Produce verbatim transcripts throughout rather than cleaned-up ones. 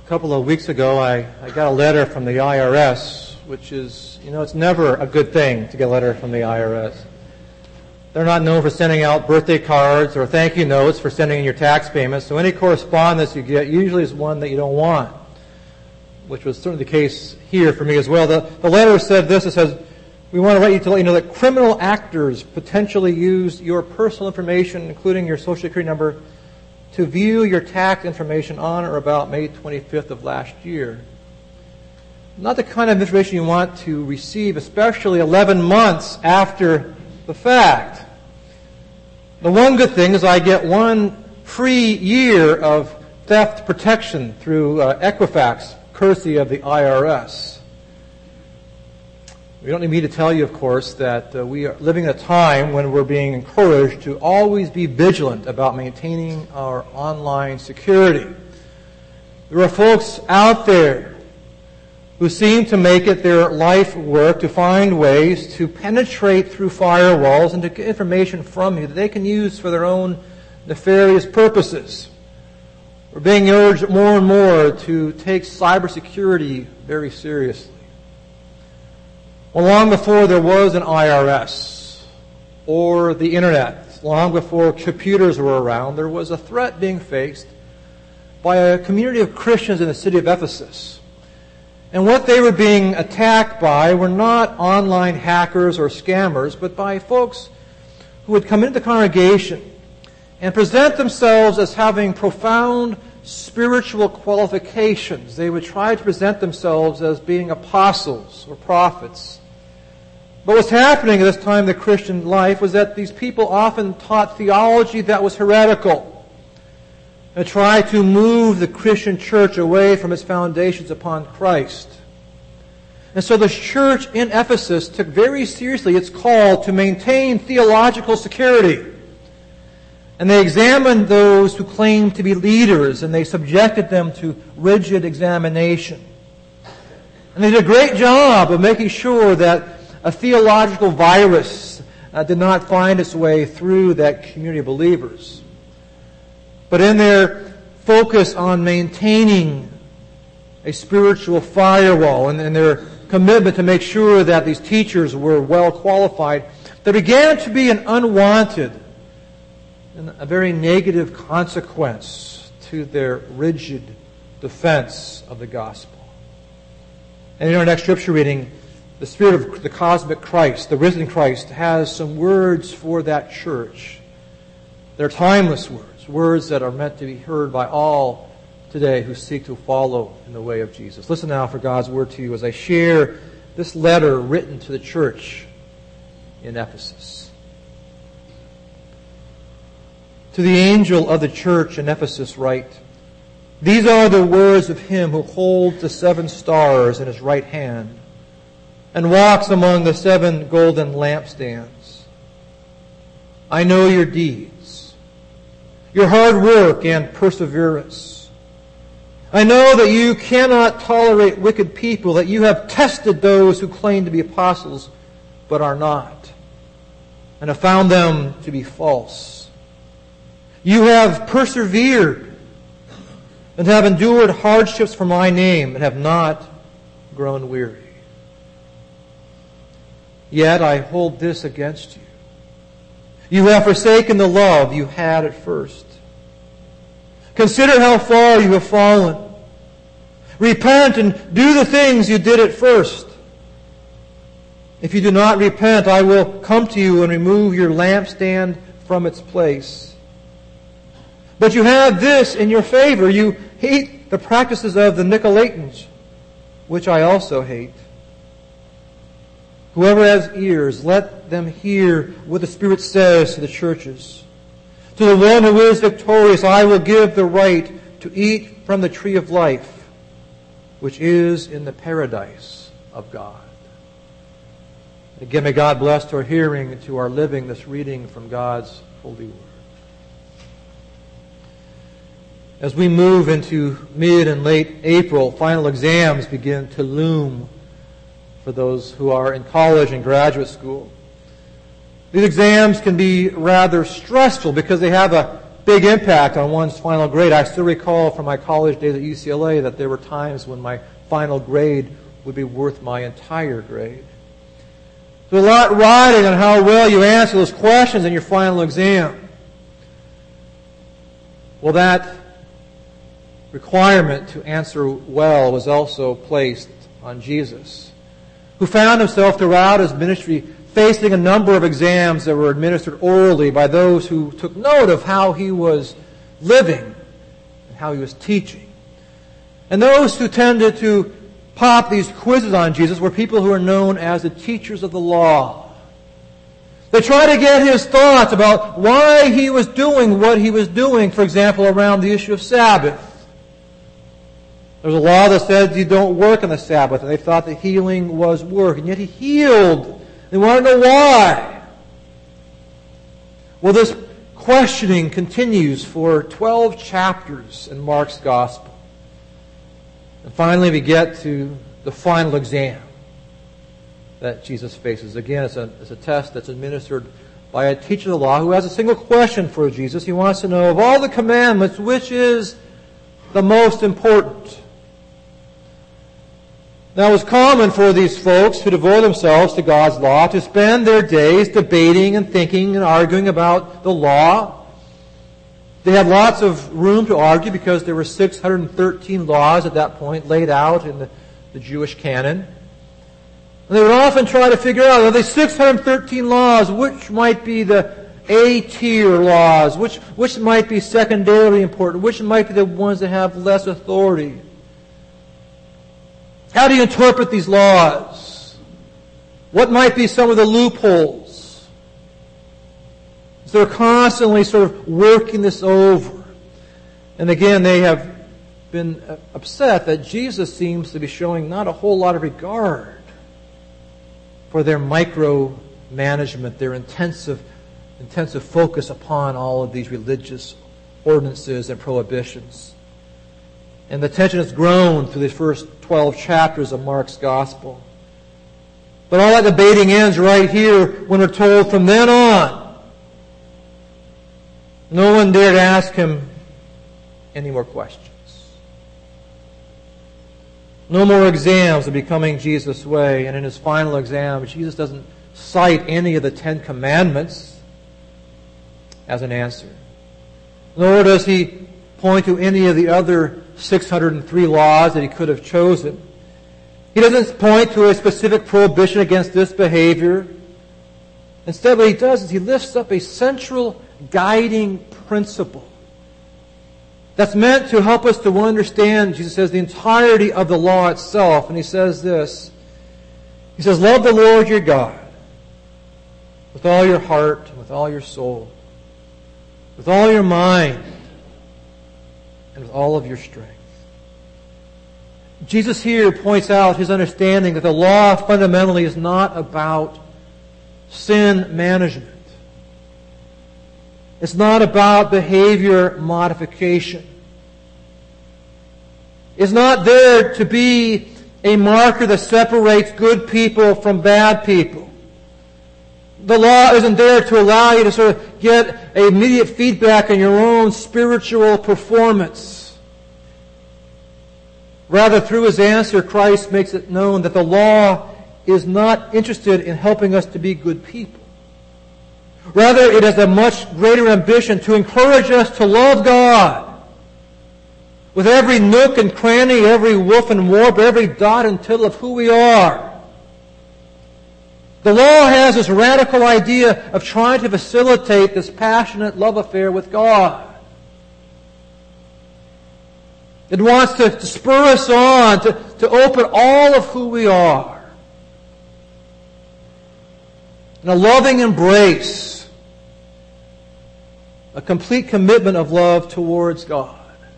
A couple of weeks ago, I, I got a letter from the I R S, which is, you know, it's never a good thing to get a letter from the I R S. They're not known for sending out birthday cards or thank you notes for sending in your tax payments, so any correspondence you get usually is one that you don't want, which was certainly the case here for me as well. The, the letter said this, it says, we want to write you to let you know that criminal actors potentially used your personal information, including your Social Security number, to view your tax information on or about May twenty-fifth of last year. Not the kind of information you want to receive, especially eleven months after the fact. The one good thing is I get one free year of theft protection through uh, Equifax, courtesy of the I R S. We don't need me to tell you, of course, that uh, we are living in a time when we're being encouraged to always be vigilant about maintaining our online security. There are folks out there who seem to make it their life work to find ways to penetrate through firewalls and to get information from you that they can use for their own nefarious purposes. We're being urged more and more to take cybersecurity very seriously. Well, long before there was an I R S or the internet, long before computers were around, there was a threat being faced by a community of Christians in the city of Ephesus. And what they were being attacked by were not online hackers or scammers, but by folks who would come into the congregation and present themselves as having profound spiritual qualifications. They would try to present themselves as being apostles or prophets. But what's happening at this time in the Christian life was that these people often taught theology that was heretical and tried to move the Christian church away from its foundations upon Christ. And so the church in Ephesus took very seriously its call to maintain theological security. And they examined those who claimed to be leaders, and they subjected them to rigid examination. And they did a great job of making sure that a theological virus uh, did not find its way through that community of believers. But in their focus on maintaining a spiritual firewall and, and their commitment to make sure that these teachers were well qualified, there began to be an unwanted and a very negative consequence to their rigid defense of the gospel. And in our next scripture reading, the Spirit of the cosmic Christ, the risen Christ, has some words for that church. They're timeless words, words that are meant to be heard by all today who seek to follow in the way of Jesus. Listen now for God's word to you as I share this letter written to the church in Ephesus. To the angel of the church in Ephesus write, these are the words of him who holds the seven stars in his right hand and walks among the seven golden lampstands. I know your deeds, your hard work and perseverance. I know that you cannot tolerate wicked people, that you have tested those who claim to be apostles but are not, and have found them to be false. You have persevered and have endured hardships for my name and have not grown weary. Yet I hold this against you. You have forsaken the love you had at first. Consider how far you have fallen. Repent and do the things you did at first. If you do not repent, I will come to you and remove your lampstand from its place. But you have this in your favor. You hate the practices of the Nicolaitans, which I also hate. Whoever has ears, let them hear what the Spirit says to the churches. To the one who is victorious, I will give the right to eat from the tree of life, which is in the paradise of God. Again, may God bless to our hearing and to our living this reading from God's holy word. As we move into mid and late April, final exams begin to loom for those who are in college and graduate school. These exams can be rather stressful because they have a big impact on one's final grade. I still recall from my college days at U C L A that there were times when my final grade would be worth my entire grade. There's a lot riding on how well you answer those questions in your final exam. Well, that requirement to answer well was also placed on Jesus, who found himself throughout his ministry facing a number of exams that were administered orally by those who took note of how he was living and how he was teaching. And those who tended to pop these quizzes on Jesus were people who are known as the teachers of the law. They tried to get his thoughts about why he was doing what he was doing, for example, around the issue of Sabbath. There was a law that said you don't work on the Sabbath, and they thought that healing was work, and yet he healed. They wanted to know why. Well, this questioning continues for twelve chapters in Mark's Gospel. And finally we get to the final exam that Jesus faces. Again, it's a, it's a test that's administered by a teacher of the law who has a single question for Jesus. He wants to know, of all the commandments, which is the most important? Now, it was common for these folks who devote themselves to God's law to spend their days debating and thinking and arguing about the law. They had lots of room to argue because there were six hundred thirteen laws at that point laid out in the, the Jewish canon. And they would often try to figure out, of the six hundred thirteen laws, which might be the A-tier laws, which, which might be secondarily important, which might be the ones that have less authority. How do you interpret these laws? What might be some of the loopholes? So they're constantly sort of working this over. And again, they have been upset that Jesus seems to be showing not a whole lot of regard for their micromanagement, their intensive, intensive focus upon all of these religious ordinances and prohibitions. And the tension has grown through the first twelve chapters of Mark's Gospel. But all that debating ends right here when we're told from then on, no one dared ask him any more questions. No more exams of becoming Jesus' way. And in his final exam, Jesus doesn't cite any of the Ten Commandments as an answer. Nor does he point to any of the other six hundred three laws that he could have chosen. He doesn't point to a specific prohibition against this behavior. Instead, what he does is he lifts up a central guiding principle that's meant to help us to understand, Jesus says, the entirety of the law itself. And he says this. He says, love the Lord your God with all your heart, with all your soul, with all your mind, and with all of your strength. Jesus here points out his understanding that the law fundamentally is not about sin management. It's not about behavior modification. It's not there to be a marker that separates good people from bad people. The law isn't there to allow you to sort of get immediate feedback on your own spiritual performance. Rather, through his answer, Christ makes it known that the law is not interested in helping us to be good people. Rather, it has a much greater ambition to encourage us to love God with every nook and cranny, every woof and warp, every dot and tittle of who we are. The law has this radical idea of trying to facilitate this passionate love affair with God. It wants to, to spur us on, to, to open all of who we are. In a loving embrace, a complete commitment of love towards God.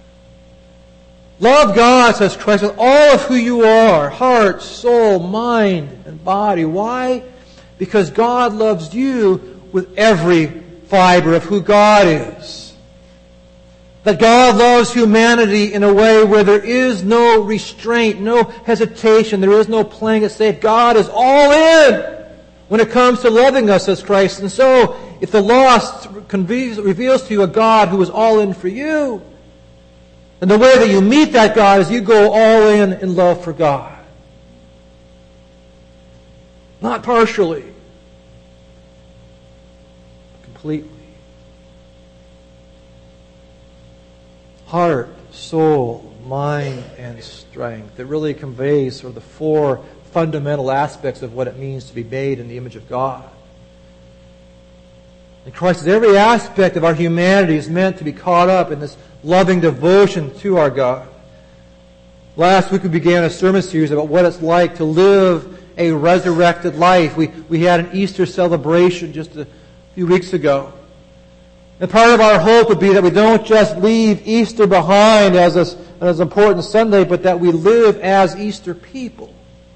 Love God, says Christ, with all of who you are, heart, soul, mind, and body. Why? Because God loves you with every fiber of who God is. That God loves humanity in a way where there is no restraint, no hesitation, there is no playing it safe. God is all in when it comes to loving us, says Christ. And so, if the law conveys, reveals to you a God who is all in for you. And the way that you meet that God is you go all in in love for God. Not partially. Completely. Heart, soul, mind, and strength. It really conveys sort of the four fundamental aspects of what it means to be made in the image of God. In Christ, every aspect of our humanity is meant to be caught up in this loving devotion to our God. Last week we began a sermon series about what it's like to live a resurrected life. We, we had an Easter celebration just a few weeks ago. And part of our hope would be that we don't just leave Easter behind as a, as an important Sunday, but that we live as Easter people.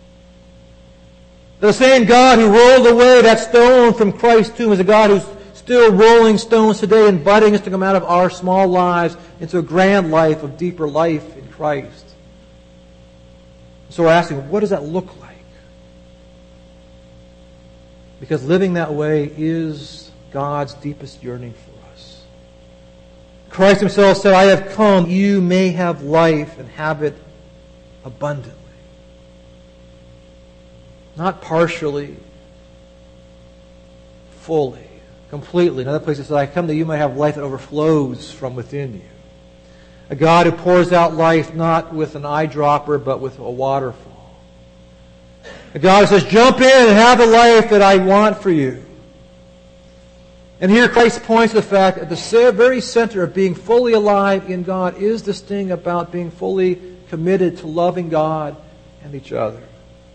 The same God who rolled away that stone from Christ's tomb is a God who's still rolling stones today, inviting us to come out of our small lives into a grand life of deeper life in Christ. So we're asking, what does that look like? Because living that way is God's deepest yearning for us. Christ himself said, I have come, you may have life and have it abundantly. Not partially, fully, completely. Another place it says, I come that you might have life that overflows from within you. A God who pours out life not with an eyedropper, but with a waterfall. A God who says, jump in and have the life that I want for you. And here Christ points to the fact that the very center of being fully alive in God is this thing about being fully committed to loving God and each other.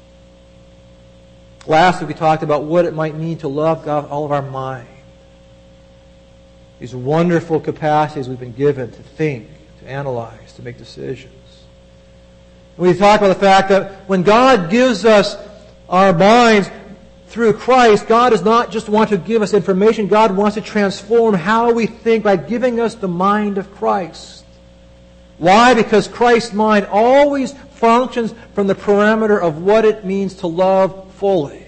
Last week we talked about what it might mean to love God with all of our mind. These wonderful capacities we've been given to think, to analyze, to make decisions. We talk about the fact that when God gives us our minds through Christ, God does not just want to give us information. God wants to transform how we think by giving us the mind of Christ. Why? Because Christ's mind always functions from the parameter of what it means to love fully.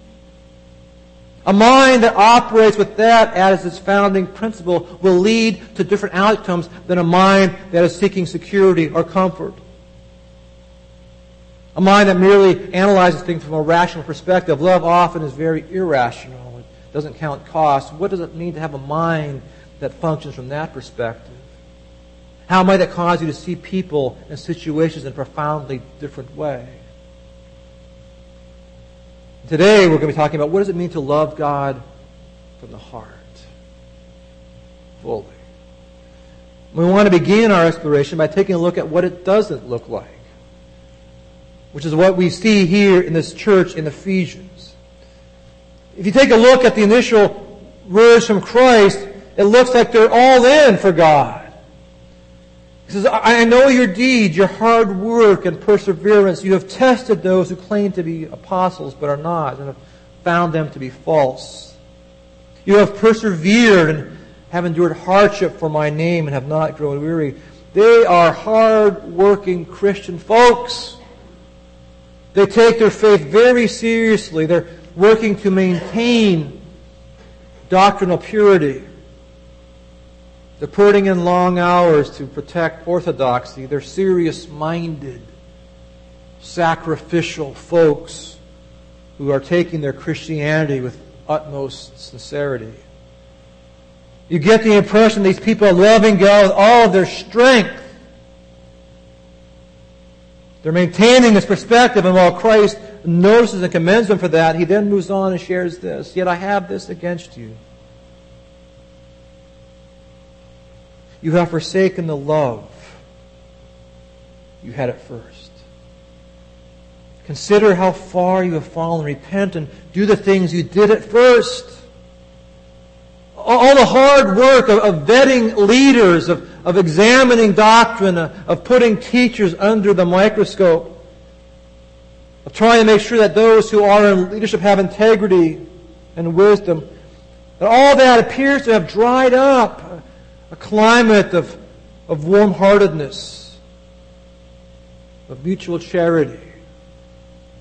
A mind that operates with that as its founding principle will lead to different outcomes than a mind that is seeking security or comfort. A mind that merely analyzes things from a rational perspective. Love often is very irrational. It doesn't count costs. What does it mean to have a mind that functions from that perspective? How might that cause you to see people and situations in a profoundly different way? Today we're going to be talking about what does it mean to love God from the heart, fully. We want to begin our exploration by taking a look at what it doesn't look like, which is what we see here in this church in Ephesians. If you take a look at the initial words from Christ, it looks like they're all in for God. He says, I know your deeds, your hard work and perseverance. You have tested those who claim to be apostles but are not, and have found them to be false. You have persevered and have endured hardship for my name and have not grown weary. They are hard-working Christian folks. They take their faith very seriously. They're working to maintain doctrinal purity. They're putting in long hours to protect orthodoxy. They're serious-minded, sacrificial folks who are taking their Christianity with utmost sincerity. You get the impression these people are loving God with all of their strength. They're maintaining this perspective, and while Christ notices and commends them for that, he then moves on and shares this. Yet I have this against you. You have forsaken the love you had at first. Consider how far you have fallen. Repent and do the things you did at first. All the hard work of, of vetting leaders, of, of examining doctrine, of putting teachers under the microscope, of trying to make sure that those who are in leadership have integrity and wisdom, that all that appears to have dried up. A climate of, of warm-heartedness, of mutual charity.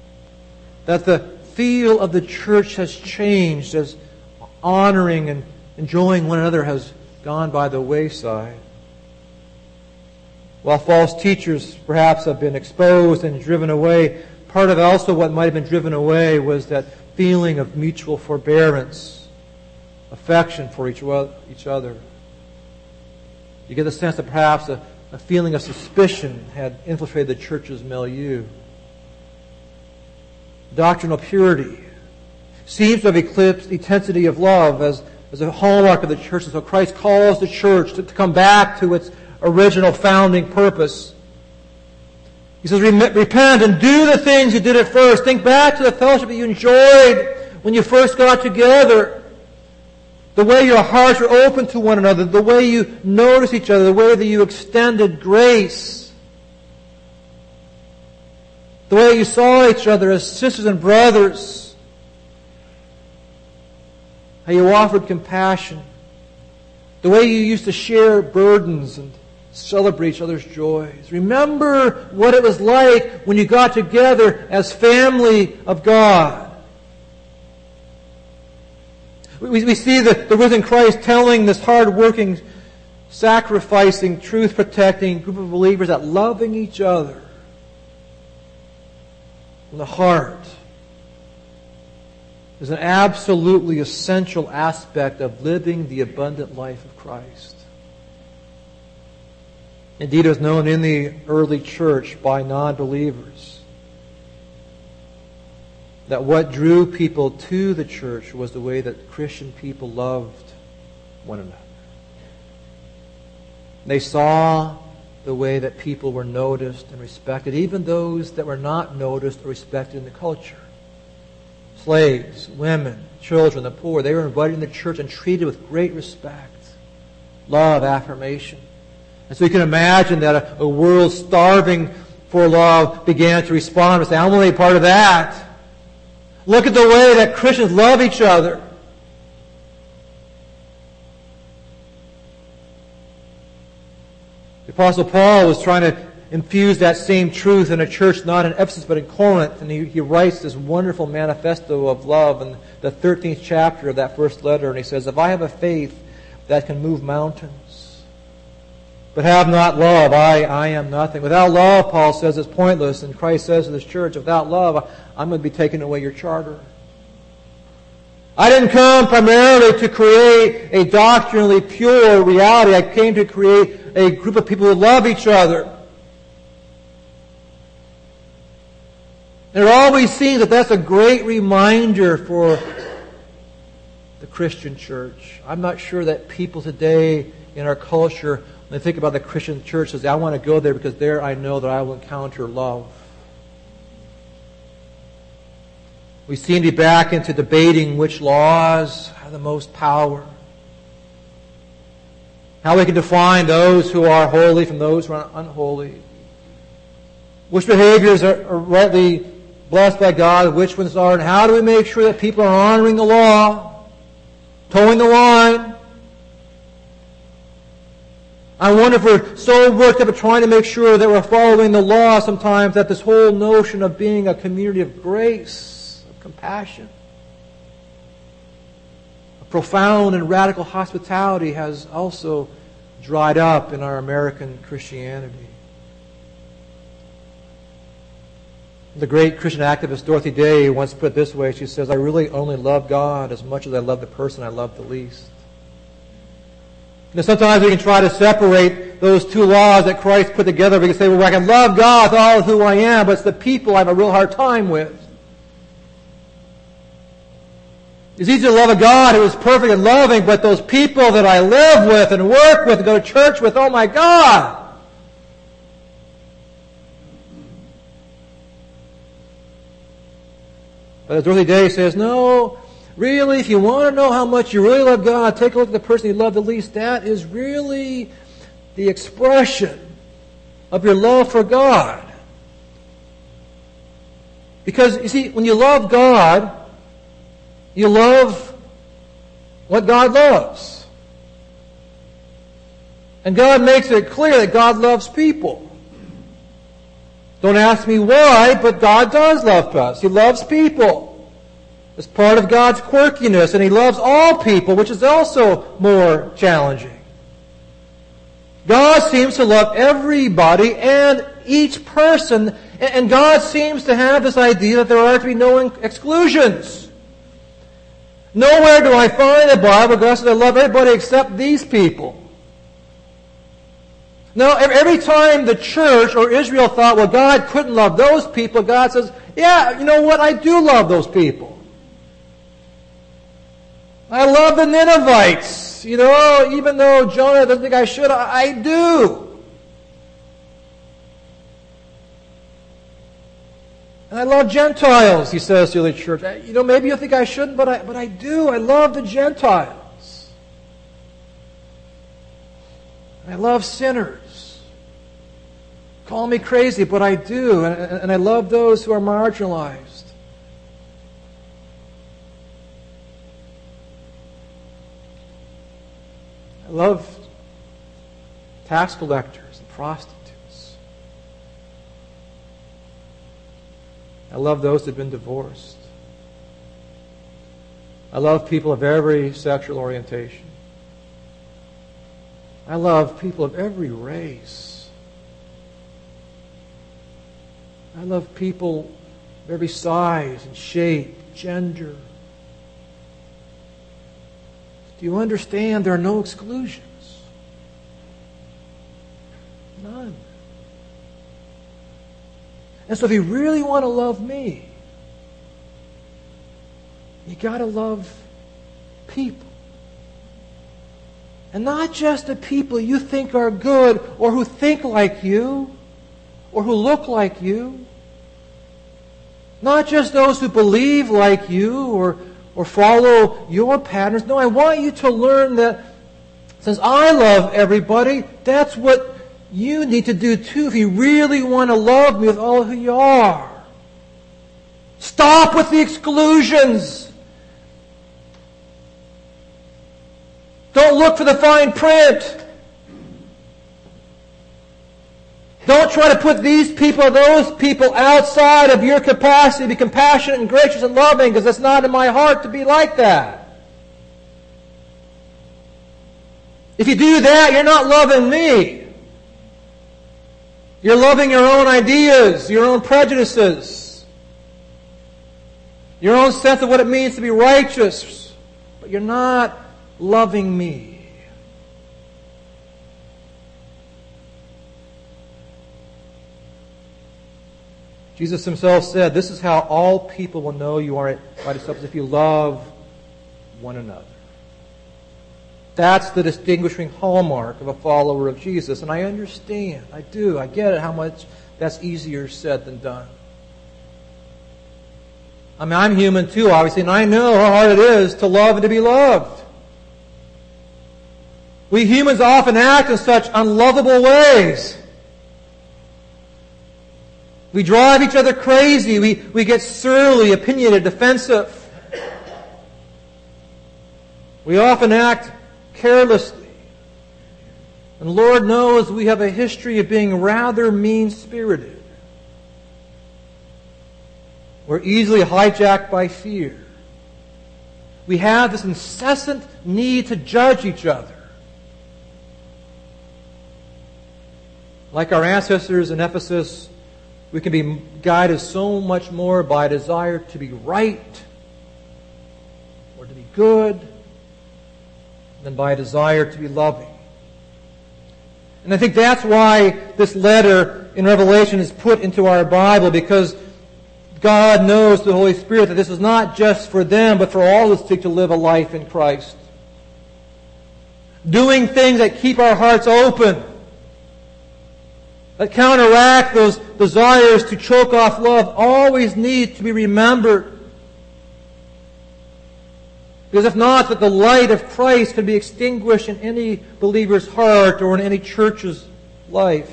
That the feel of the church has changed as honoring and enjoying one another has gone by the wayside. While false teachers perhaps have been exposed and driven away, part of also what might have been driven away was that feeling of mutual forbearance, affection for each other. You get the sense that perhaps a, a feeling of suspicion had infiltrated the church's milieu. Doctrinal purity seems to have eclipsed the intensity of love as, as a hallmark of the church. And so Christ calls the church to, to come back to its original founding purpose. He says, repent and do the things you did at first. Think back to the fellowship that you enjoyed when you first got together. The way your hearts were open to one another, the way you noticed each other, the way that you extended grace, the way you saw each other as sisters and brothers, how you offered compassion, the way you used to share burdens and celebrate each other's joys. Remember what it was like when you got together as family of God. We, we see the, the risen Christ telling this hard-working, sacrificing, truth-protecting group of believers that loving each other from the heart is an absolutely essential aspect of living the abundant life of Christ. Indeed, it was known in the early church by non-believers that what drew people to the church was the way that Christian people loved one another. They saw the way that people were noticed and respected, even those that were not noticed or respected in the culture. Slaves, women, children, the poor, they were invited in the church and treated with great respect, love, affirmation. And so you can imagine that a, a world starving for love began to respond and say, I'm only a part of that. Look at the way that Christians love each other. The Apostle Paul was trying to infuse that same truth in a church not in Ephesus but in Corinth. And he, he writes this wonderful manifesto of love in the thirteenth chapter of that first letter. And he says, if I have a faith that can move mountains, but have not love, I, I am nothing. Without love, Paul says, it's pointless. And Christ says to this church, without love, I'm going to be taking away your charter. I didn't come primarily to create a doctrinally pure reality. I came to create a group of people who love each other. And it always seems that that's a great reminder for the Christian church. I'm not sure that people today in our culture, when they think about the Christian church, say, I want to go there because there I know that I will encounter love. We seem to be back into debating which laws have the most power. How we can define those who are holy from those who are unholy. Which behaviors are, are rightly blessed by God, which ones are, and how do we make sure that people are honoring the law, towing the line? I wonder if we're so worked up at trying to make sure that we're following the law sometimes that this whole notion of being a community of grace, of compassion, of profound and radical hospitality has also dried up in our American Christianity. The great Christian activist Dorothy Day once put it this way. She says, I really only love God as much as I love the person I love the least. Now, sometimes we can try to separate those two laws that Christ put together. We can say, well, I can love God with all of who I am, but it's the people I have a real hard time with. It's easy to love a God who is perfect and loving, but those people that I live with and work with and go to church with, oh my God! But as Dorothy Day says, no, really, if you want to know how much you really love God, take a look at the person you love the least. That is really the expression of your love for God. Because, you see, when you love God, you love what God loves. And God makes it clear that God loves people. Don't ask me why, but God does love us. He loves people. as part of God's quirkiness, and He loves all people, which is also more challenging. God seems to love everybody and each person, and God seems to have this idea that there are to be no exclusions. Nowhere do I find in the Bible God says, I love everybody except these people. No, every time the church or Israel thought, well, God couldn't love those people, God says, yeah, you know what, I do love those people. I love the Ninevites. You know, even though Jonah doesn't think I should, I, I do. And I love Gentiles, he says to the church. You know, maybe you think I shouldn't, but I, but I do. I love the Gentiles. I love sinners. Call me crazy, but I do. And, and I love those who are marginalized. I love tax collectors and prostitutes. I love those that have been divorced. I love people of every sexual orientation. I love people of every race. I love people of every size and shape, gender. Do you understand there are no exclusions? None. And so if you really want to love me, you got to love people. And not just the people you think are good or who think like you or who look like you. Not just those who believe like you or or follow your patterns. No, I want you to learn that since I love everybody, that's what you need to do too if you really want to love me with all who you are. Stop with the exclusions. Don't look for the fine print. Don't try to put these people or those people outside of your capacity to be compassionate and gracious and loving, because it's not in my heart to be like that. If you do that, you're not loving me. You're loving your own ideas, your own prejudices, your own sense of what it means to be righteous, but you're not loving me. Jesus himself said, this is how all people will know you are my disciples, if you love one another. That's the distinguishing hallmark of a follower of Jesus. And I understand, I do, I get it, how much that's easier said than done. I mean, I'm human too, obviously, and I know how hard it is to love and to be loved. We humans often act in such unlovable ways. We drive each other crazy. We, we get surly, opinionated, defensive. We often act carelessly. And Lord knows we have a history of being rather mean-spirited. We're easily hijacked by fear. We have this incessant need to judge each other. Like our ancestors in Ephesus, we can be guided so much more by a desire to be right or to be good than by a desire to be loving. And I think that's why this letter in Revelation is put into our Bible, because God knows through the Holy Spirit that this is not just for them, but for all who seek to live a life in Christ. Doing things that keep our hearts open, that counteract those desires to choke off love, always need to be remembered. Because if not, that the light of Christ can be extinguished in any believer's heart or in any church's life.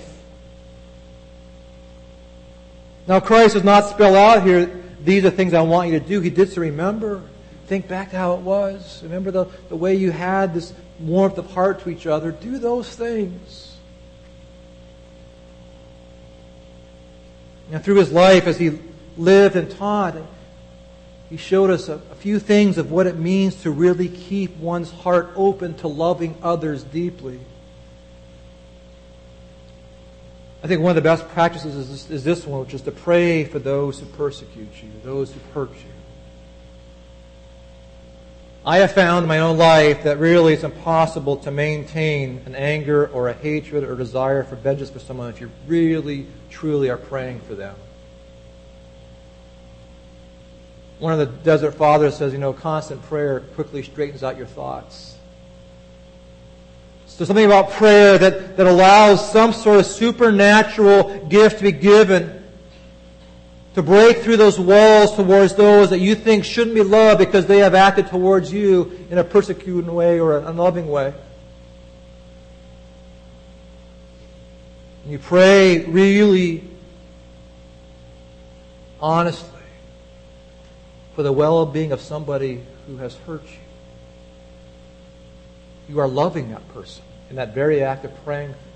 Now, Christ does not spell out here, these are things I want you to do. He did so remember. Think back to how it was. Remember the, the way you had this warmth of heart to each other. Do those things. And through his life, as he lived and taught, He showed us a, a few things of what it means to really keep one's heart open to loving others deeply. I think one of the best practices is this, is this one, which is to pray for those who persecute you, those who hurt you. I have found in my own life that really it's impossible to maintain an anger or a hatred or desire for vengeance for someone if you really, truly are praying for them. One of the Desert Fathers says, you know, constant prayer quickly straightens out your thoughts. So something about prayer that, that allows some sort of supernatural gift to be given to break through those walls towards those that you think shouldn't be loved because they have acted towards you in a persecuting way or an unloving way. And you pray really honestly for the well-being of somebody who has hurt you. You are loving that person in that very act of praying for them.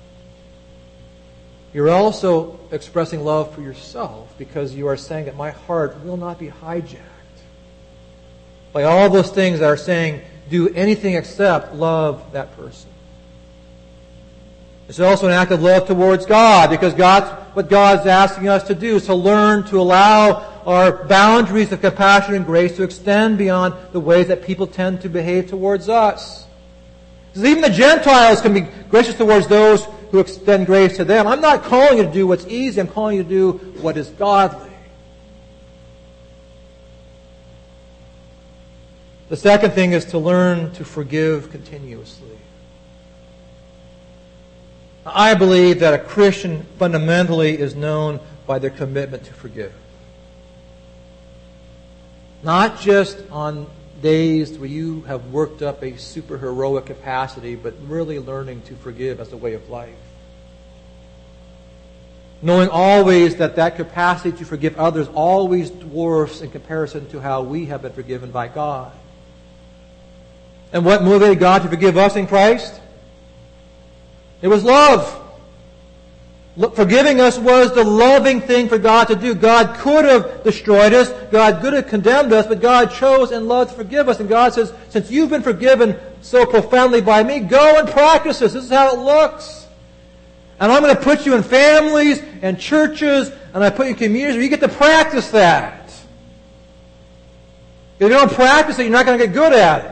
You're also expressing love for yourself because you are saying that my heart will not be hijacked by all those things that are saying do anything except love that person. It's also an act of love towards God because God's, what God's asking us to do is to learn to allow our boundaries of compassion and grace to extend beyond the ways that people tend to behave towards us. Because even the Gentiles can be gracious towards those who extend grace to them. I'm not calling you to do what's easy. I'm calling you to do what is godly. The second thing is to learn to forgive continuously. I believe that a Christian fundamentally is known by their commitment to forgive. Not just on days where you have worked up a super heroic capacity, but really learning to forgive as a way of life. Knowing always that that capacity to forgive others always dwarfs in comparison to how we have been forgiven by God. And what motivated God to forgive us in Christ? It was love. Forgiving us was the loving thing for God to do. God could have destroyed us. God could have condemned us, but God chose and loved to forgive us. And God says, since you've been forgiven so profoundly by me, go and practice this. This is how it looks. And I'm going to put you in families and churches, and I put you in communities where you get to practice that. If you don't practice it, you're not going to get good at it.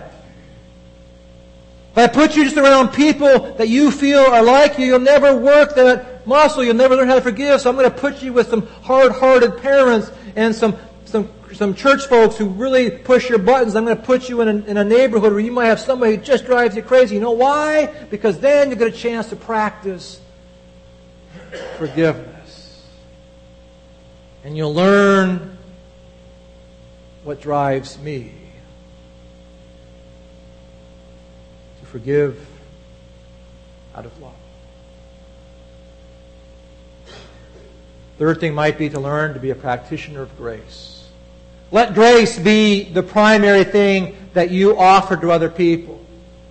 If I put you just around people that you feel are like you, you'll never work that muscle. You'll never learn how to forgive. So I'm going to put you with some hard-hearted parents and some some some church folks who really push your buttons. I'm going to put you in a, in a neighborhood where you might have somebody who just drives you crazy. You know why? Because then you get a chance to practice forgiveness. And you'll learn what drives me. To forgive out of love. Third thing might be to learn to be a practitioner of grace. Let grace be the primary thing that you offer to other people.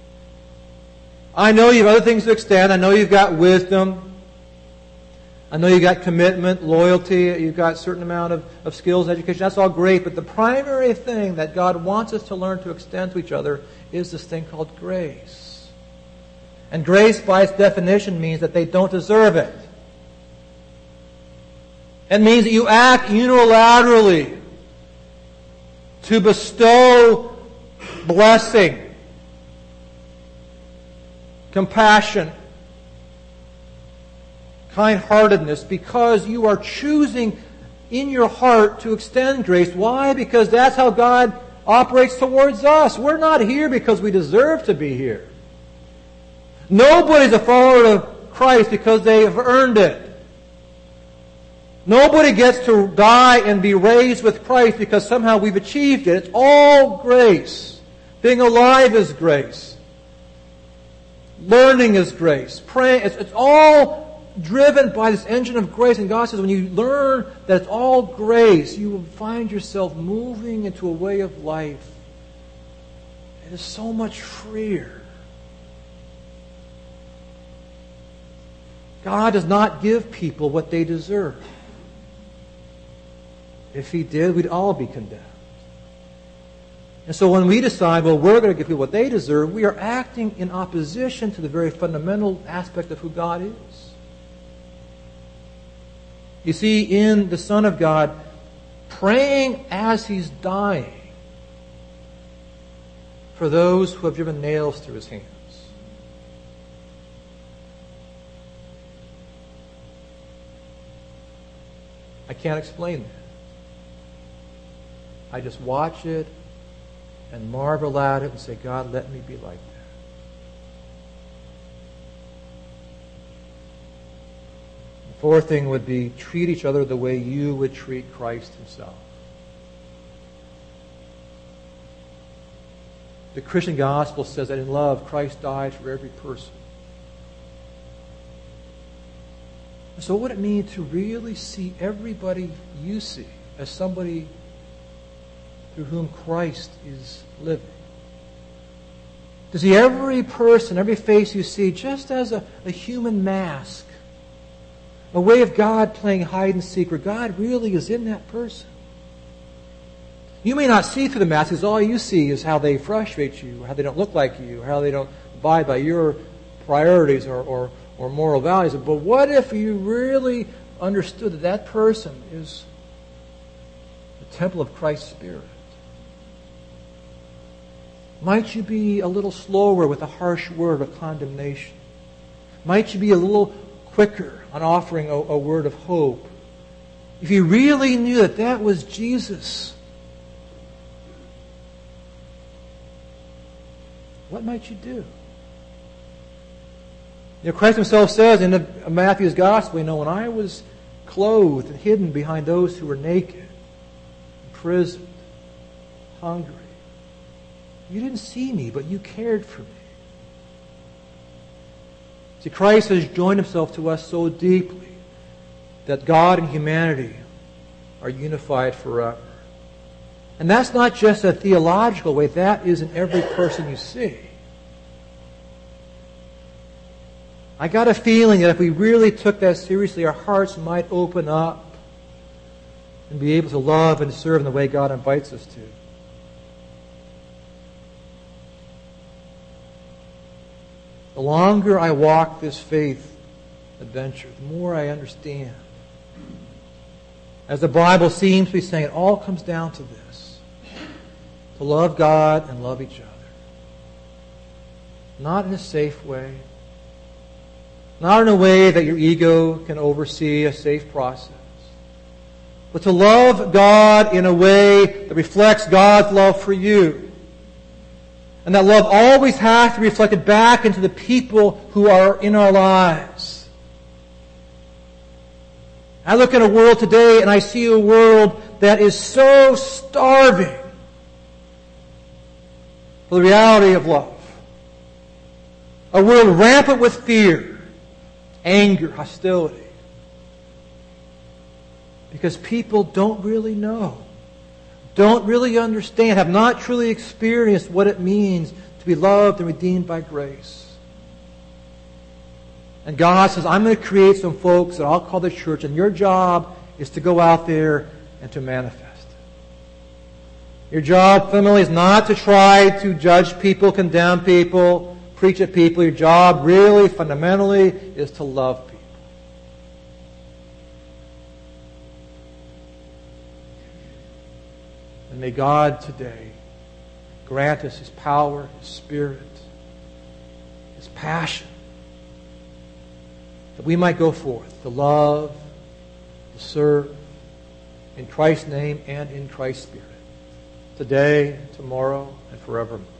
I know you have other things to extend. I know you've got wisdom. I know you've got commitment, loyalty. You've got a certain amount of, of skills, education. That's all great. But the primary thing that God wants us to learn to extend to each other is this thing called grace. And grace, by its definition, means that they don't deserve it. It means that you act unilaterally to bestow blessing, compassion, kind-heartedness, because you are choosing in your heart to extend grace. Why? Because that's how God operates towards us. We're not here because we deserve to be here. Nobody's a follower of Christ because they have earned it. Nobody gets to die and be raised with Christ because somehow we've achieved it. It's all grace. Being alive is grace. Learning is grace. Praying, it's, it's all driven by this engine of grace. And God says when you learn that it's all grace, you will find yourself moving into a way of life that is so much freer. God does not give people what they deserve. If He did, we'd all be condemned. And so when we decide, well, we're going to give people what they deserve, we are acting in opposition to the very fundamental aspect of who God is. You see, in the Son of God, praying as He's dying for those who have driven nails through His hands. I can't explain that. I just watch it and marvel at it and say, God, let me be like that. The fourth thing would be treat each other the way you would treat Christ Himself. The Christian gospel says that in love, Christ died for every person. So what would it mean to really see everybody you see as somebody through whom Christ is living? To see every person, every face you see just as a, a human mask, a way of God playing hide and seek, where God really is in that person. You may not see through the mask, because all you see is how they frustrate you, how they don't look like you, how they don't abide by your priorities or, or, or moral values. But what if you really understood that that person is the temple of Christ's Spirit? Might you be a little slower with a harsh word of condemnation? Might you be a little quicker on offering a, a word of hope? If you really knew that that was Jesus, what might you do? You know, Christ Himself says in the, Matthew's Gospel, you know, when I was clothed and hidden behind those who were naked, imprisoned, hungry, you didn't see me, but you cared for me. See, Christ has joined Himself to us so deeply that God and humanity are unified forever. And that's not just a theological way, that is in every person you see. I got a feeling that if we really took that seriously, our hearts might open up and be able to love and serve in the way God invites us to. The longer I walk this faith adventure, the more I understand. As the Bible seems to be saying, it all comes down to this: to love God and love each other. Not in a safe way. Not in a way that your ego can oversee a safe process. But to love God in a way that reflects God's love for you. And that love always has to be reflected back into the people who are in our lives. I look at a world today and I see a world that is so starving for the reality of love. A world rampant with fear, anger, hostility. Because people don't really know, don't really understand, have not truly experienced what it means to be loved and redeemed by grace. And God says, I'm going to create some folks that I'll call the church, and your job is to go out there and to manifest. Your job, fundamentally, is not to try to judge people, condemn people, preach at people. Your job, really, fundamentally, is to love people. And may God today grant us His power, His Spirit, His passion, that we might go forth to love, to serve, in Christ's name and in Christ's Spirit, today, tomorrow, and forevermore.